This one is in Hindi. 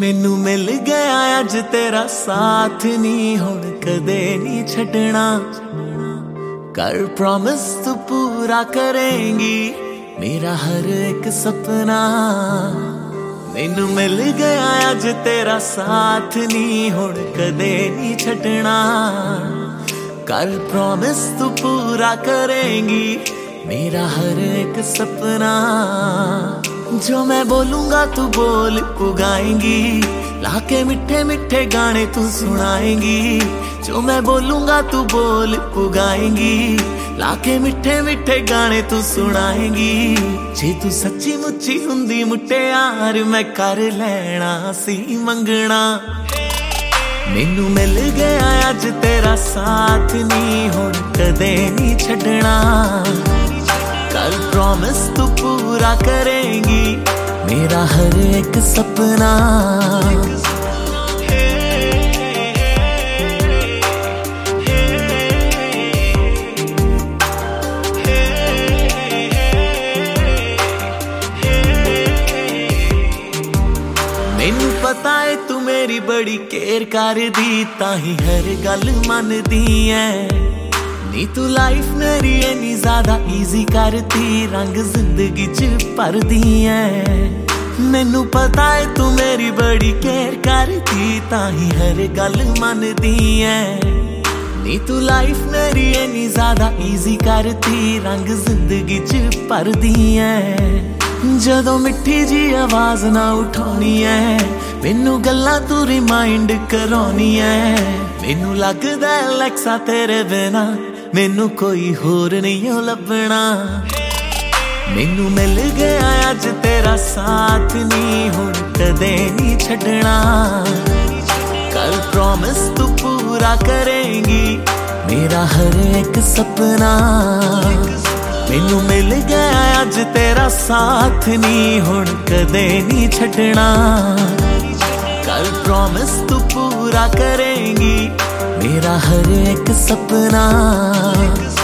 मैनू मिल गया अज तेरा साथ नी हुण कदे नी छड्डना। कर प्रॉमिस तू पूरा करेंगी मेरा हर एक सपना। मैनू मिल गया अज तेरा साथ नी हुण कदे नी छड्डना। कर प्रॉमिस तू पूरा करेंगी मेरा हर एक सपना। जो मैं बोलूंगा तू बोल पुगाएंगी, लाके मीठे मीठे गाने तू सुनाएंगी। जो मैं बोलूंगा तू बोल पुगाएंगी, लाके मीठे मीठे गाने तू सुनाएंगी। जे तू सच्ची मुच्ची हुंदी मुटियार मैं कर लेना सी मंगना। मैनू मिल गया अज तेरा साथ नी हुण कदे नी छड्डना। कल प्रॉमिस तू पूरा करेंगी मेरा हर एक सपना। मैनू पता है तू मेरी बड़ी केयर कर दी, ताही हर गल मनदी है। नी तू लाइफ मेरी इन्नी ज्यादा इजी करती, रंग जिंदगी च भरदी है। मैनू पता है तू मेरी बड़ी केयर करती, ताही हर गल मनदी है। नी तू लाइफ मेरी इन्नी ज्यादा इजी करती, रंग जिंदगी च भरदी है। जदों मिठी जी आवाज ना उठानी है, मैनू गल्लां तू रिमाइंड करानी है। मैनू लगदा अलैक्सा तेरे बिना मैनू कोई होर नहीं लभना। मैनू मिल गया अज तेरा साथ नी हुण कदे नी छड्डना। कल प्रॉमिस तू पूरा करेंगी मेरा हर एक सपना। मैनू मिल गया अज तेरा साथ नी हुण कदे नी छड्डना। कल प्रॉमिस तू पूरा करेंगी मेरा हर एक सपना।